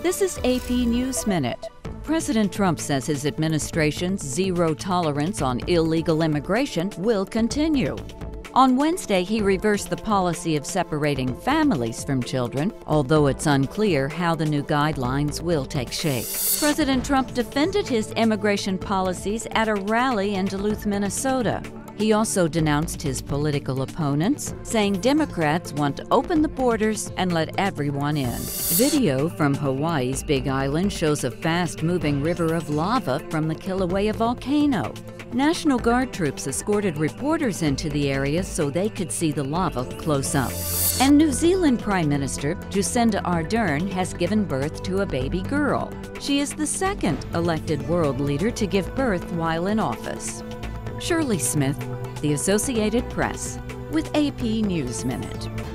This is AP News Minute. President Trump says his administration's zero tolerance on illegal immigration will continue. On Wednesday, he reversed the policy of separating families from children, although it's unclear how the new guidelines will take shape. President Trump defended his immigration policies at a rally in Duluth, Minnesota. He also denounced his political opponents, saying Democrats want to open the borders and let everyone in. Video from Hawaii's Big Island shows a fast-moving river of lava from the Kilauea volcano. National Guard troops escorted reporters into the area so they could see the lava close up. And New Zealand Prime Minister Jacinda Ardern has given birth to a baby girl. She is the second elected world leader to give birth while in office. Shirley Smith, The Associated Press, with AP News Minute.